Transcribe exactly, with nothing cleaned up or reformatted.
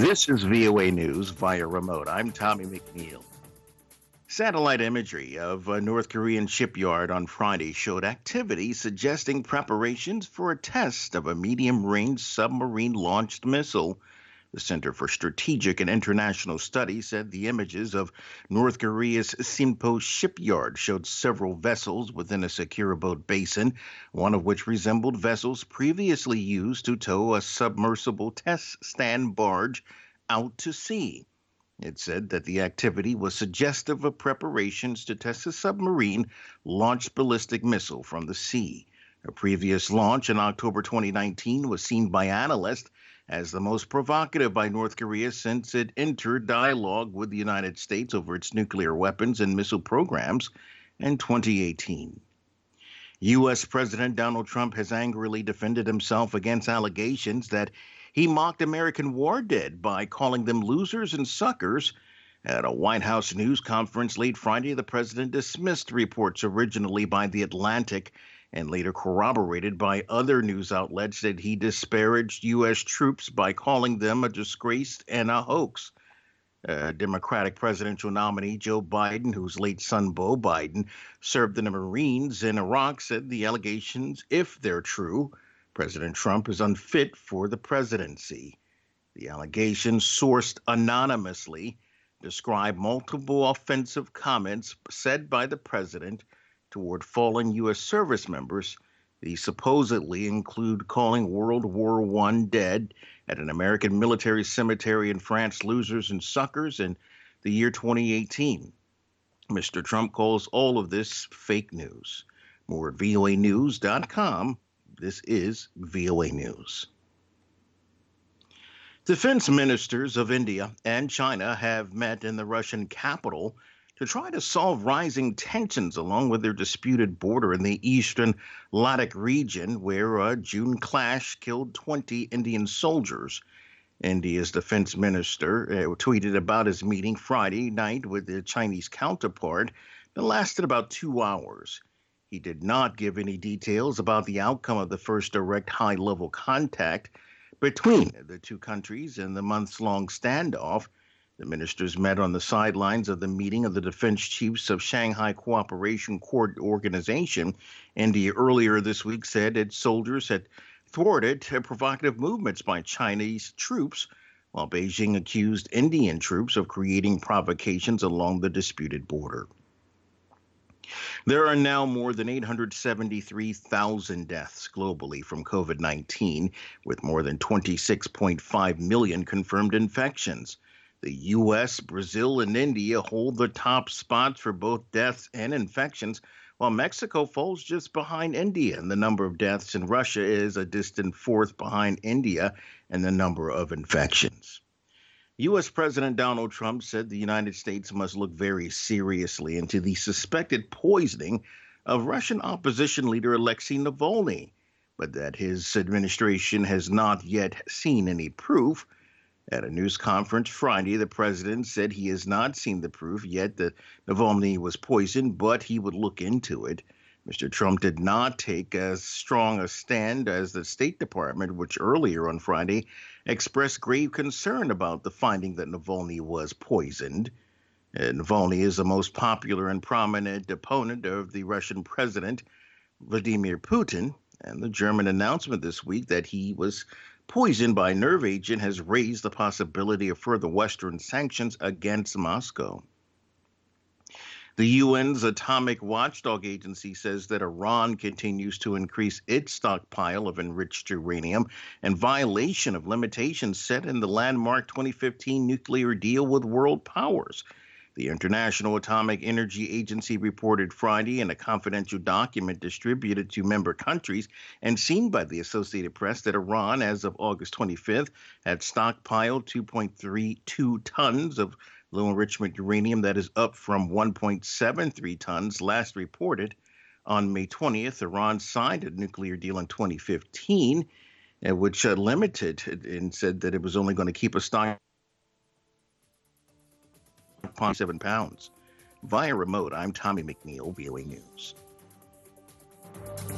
This is V O A News via remote. I'm Tommy McNeil. Satellite imagery of a North Korean shipyard on Friday showed activity suggesting preparations for a test of a medium-range submarine-launched missile. The Center for Strategic and International Studies said the images of North Korea's Sinpo shipyard showed several vessels within a secure boat basin, one of which resembled vessels previously used to tow a submersible test stand barge out to sea. It said that the activity was suggestive of preparations to test a submarine-launched ballistic missile from the sea. A previous launch in October twenty nineteen was seen by analysts as the most provocative by North Korea since it entered dialogue with the United States over its nuclear weapons and missile programs in twenty eighteen. U S. President Donald Trump has angrily defended himself against allegations that he mocked American war dead by calling them losers and suckers. At a White House news conference late Friday, the president dismissed reports originally by The Atlantic and later corroborated by other news outlets that he disparaged U S troops by calling them a disgrace and a hoax. Uh, Democratic presidential nominee Joe Biden, whose late son Beau Biden served in the Marines in Iraq, said the allegations, if they're true, President Trump is unfit for the presidency. The allegations, sourced anonymously, describe multiple offensive comments said by the president toward fallen U S service members. These supposedly include calling World War One dead at an American military cemetery in France losers and suckers in the year twenty eighteen. Mister Trump calls all of this fake news. More at V O A news dot com. This is V O A News. Defense ministers of India and China have met in the Russian capital to try to solve rising tensions along with their disputed border in the eastern Ladakh region, where a June clash killed twenty Indian soldiers. India's defense minister uh, tweeted about his meeting Friday night with their Chinese counterpart that lasted about two hours. He did not give any details about the outcome of the first direct high-level contact between the two countries in the months-long standoff. The ministers met on the sidelines of the meeting of the defense chiefs of Shanghai Cooperation Court Organization. India earlier this week said its soldiers had thwarted provocative movements by Chinese troops, while Beijing accused Indian troops of creating provocations along the disputed border. There are now more than eight hundred seventy-three thousand deaths globally from COVID nineteen, with more than twenty-six point five million confirmed infections. The U S, Brazil, and India hold the top spots for both deaths and infections, while Mexico falls just behind India. And the number of deaths in Russia is a distant fourth behind India and the number of infections. U S. President Donald Trump said the United States must look very seriously into the suspected poisoning of Russian opposition leader Alexei Navalny, but that his administration has not yet seen any proof. At a news conference Friday, the president said he has not seen the proof yet that Navalny was poisoned, but he would look into it. Mister Trump did not take as strong a stand as the State Department, which earlier on Friday expressed grave concern about the finding that Navalny was poisoned. Uh, Navalny is the most popular and prominent opponent of the Russian president, Vladimir Putin, and the German announcement this week that he was poisoned by a nerve agent has raised the possibility of further Western sanctions against Moscow. The U N's Atomic Watchdog Agency says that Iran continues to increase its stockpile of enriched uranium in violation of limitations set in the landmark twenty fifteen nuclear deal with world powers. The International Atomic Energy Agency reported Friday in a confidential document distributed to member countries and seen by the Associated Press that Iran, as of August twenty-fifth, had stockpiled two point three two tons of low enrichment uranium. That is up from one point seven three tons last reported. On May twentieth, Iran signed a nuclear deal in twenty fifteen, uh, which uh, limited and said that it was only going to keep a stock of seven pounds. Via remote, I'm Tommy McNeil, V O A News.